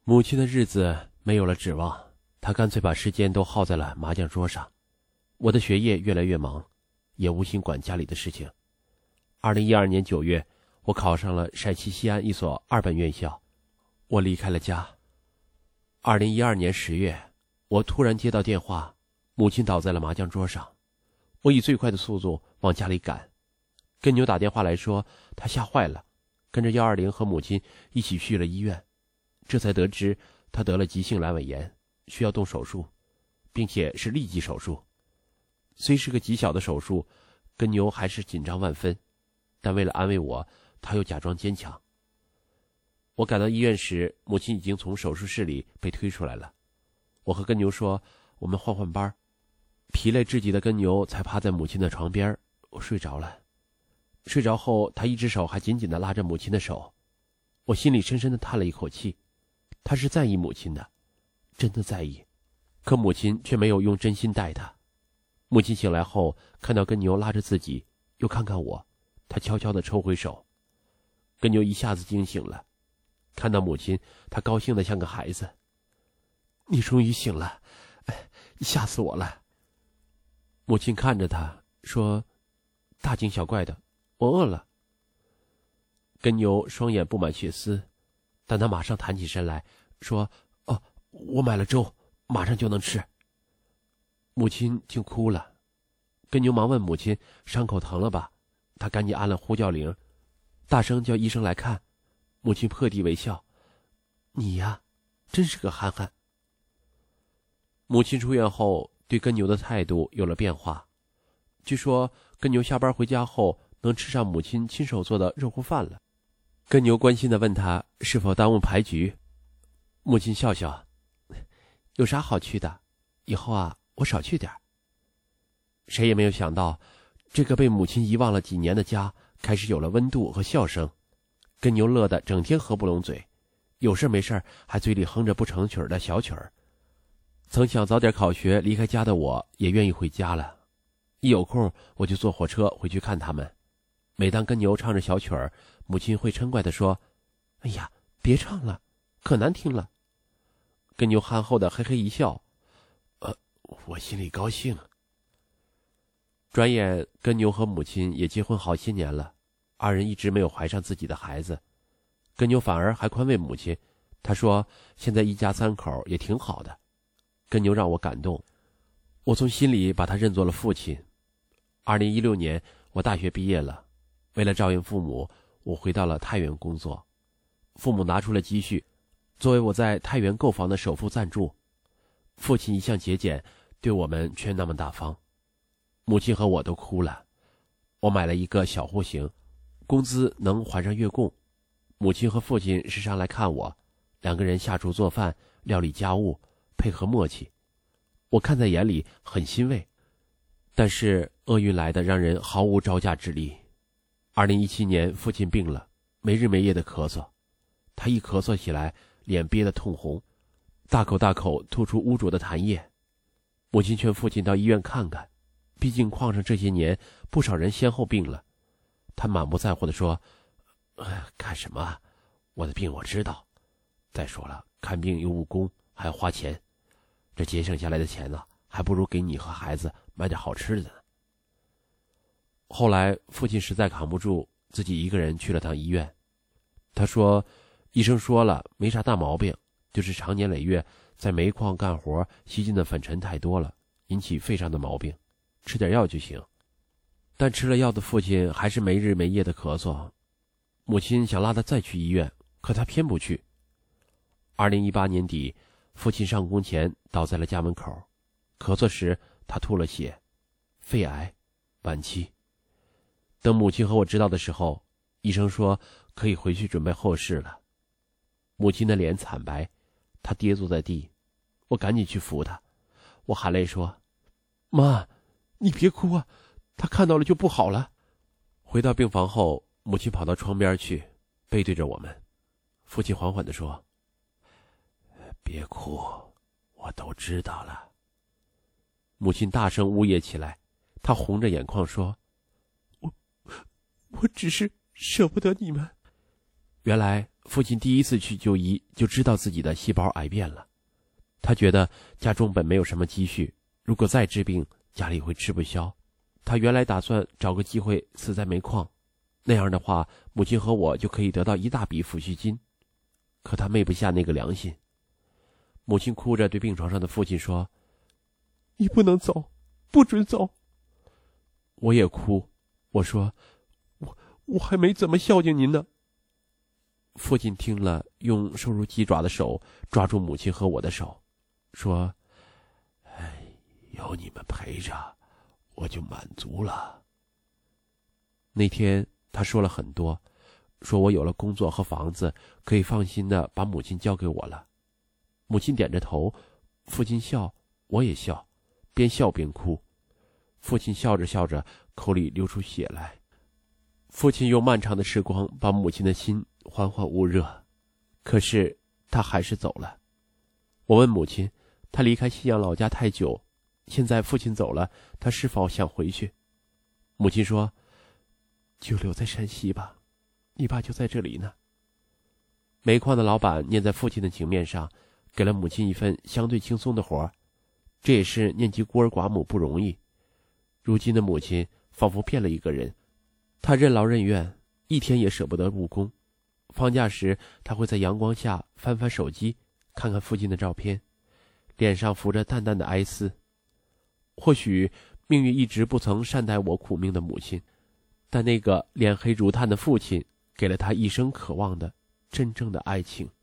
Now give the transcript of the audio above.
母亲的日子没有了指望，她干脆把时间都耗在了麻将桌上。我的学业越来越忙，也无心管家里的事情。2012年9月，我考上了陕西西安一所2本院校，我离开了家。2012年10月，我突然接到电话，母亲倒在了麻将桌上。我以最快的速度往家里赶，跟牛打电话来说他吓坏了，跟着120和母亲一起去了医院，这才得知他得了急性阑尾炎，需要动手术，并且是立即手术。虽是个极小的手术，跟牛还是紧张万分，但为了安慰我，他又假装坚强。我赶到医院时，母亲已经从手术室里被推出来了。我和跟牛说，我们换换班。疲累至极的跟牛才趴在母亲的床边，我睡着了。睡着后，他一只手还紧紧地拉着母亲的手。我心里深深地叹了一口气，他是在意母亲的，真的在意。可母亲却没有用真心待他。母亲醒来后，看到跟牛拉着自己，又看看我，他悄悄地抽回手。跟牛一下子惊醒了，看到母亲，他高兴得像个孩子。你终于醒了，吓死我了。母亲看着他说，大惊小怪的，我饿了。跟牛双眼布满血丝，但他马上弹起身来说，我买了粥，马上就能吃。母亲竟哭了。跟牛忙问母亲，伤口疼了吧？他赶紧按了呼叫铃，大声叫医生来看。母亲破涕为笑，你呀，真是个憨憨。母亲出院后，对跟牛的态度有了变化。据说跟牛下班回家后能吃上母亲亲手做的热乎饭了。跟牛关心地问他是否耽误牌局。母亲笑笑，有啥好去的，以后啊，我少去点。谁也没有想到，这个被母亲遗忘了几年的家开始有了温度和笑声。跟牛乐得整天合不拢嘴，有事没事还嘴里哼着不成曲的小曲儿。曾想早点考学离开家的我，也愿意回家了。一有空我就坐火车回去看他们。每当跟牛唱着小曲儿，母亲会嗔怪地说，哎呀，别唱了，可难听了。跟牛憨厚的嘿嘿一笑，我心里高兴。转眼跟牛和母亲也结婚好些年了，二人一直没有怀上自己的孩子。跟牛反而还宽慰母亲，他说现在一家3口也挺好的。跟牛让我感动，我从心里把他认作了父亲。2016年我大学毕业了，为了照应父母，我回到了太原工作。父母拿出了积蓄，作为我在太原购房的首付赞助。父亲一向节俭，对我们却那么大方。母亲和我都哭了。我买了一个小户型，工资能还上月供。母亲和父亲时常来看我，2个人下厨做饭，料理家务，配合默契。我看在眼里，很欣慰。但是厄运来的让人毫无招架之力。2017年父亲病了，没日没夜的咳嗽。他一咳嗽起来，脸憋得通红，大口大口吐出污浊的痰液。母亲劝父亲到医院看看，毕竟矿上这些年不少人先后病了。他满不在乎地说，看什么？我的病我知道。再说了，看病又误工，还要花钱，这节省下来的钱呢，还不如给你和孩子买点好吃的呢。后来父亲实在扛不住，自己一个人去了趟医院。他说，医生说了，没啥大毛病，就是长年累月在煤矿干活吸进的粉尘太多了，引起肺上的毛病，吃点药就行。但吃了药的父亲还是没日没夜的咳嗽。母亲想拉他再去医院，可他偏不去。2018年底，父亲上工前倒在了家门口，咳嗽时他吐了血，肺癌晚期。等母亲和我知道的时候，医生说可以回去准备后事了。母亲的脸惨白，她跌坐在地，我赶紧去扶她。我含泪说，妈，你别哭啊，他看到了就不好了。回到病房后，母亲跑到窗边去，背对着我们。父亲缓缓地说，别哭，我都知道了。母亲大声呜咽起来，她红着眼眶说，我只是舍不得你们。 原来父亲第一次去就医就知道自己的细胞癌变了。他觉得家中本没有什么积蓄，如果再治病，家里会吃不消。他原来打算找个机会死在煤矿，那样的话，母亲和我就可以得到一大笔抚恤金。可他昧不下那个良心。母亲哭着对病床上的父亲说：“你不能走，不准走。”我也哭，我说：“我还没怎么孝敬您呢。”父亲听了，用瘦如鸡爪的手抓住母亲和我的手，说：“哎，有你们陪着，我就满足了。”那天他说了很多，说我有了工作和房子，可以放心的把母亲交给我了。母亲点着头，父亲笑，我也笑，边笑边哭。父亲笑着笑着，口里流出血来。父亲用漫长的时光把母亲的心缓缓捂热，可是他还是走了。我问母亲，他离开信阳老家太久，现在父亲走了，他是否想回去？母亲说：“就留在山西吧，你爸就在这里呢。”煤矿的老板念在父亲的情面上，给了母亲一份相对轻松的活儿，这也是念及孤儿寡母不容易。如今的母亲仿佛变了一个人，她任劳任怨，一天也舍不得务工。放假时，她会在阳光下翻翻手机，看看父亲的照片，脸上浮着淡淡的哀思。或许命运一直不曾善待我苦命的母亲，但那个脸黑如炭的父亲给了她一生渴望的真正的爱情。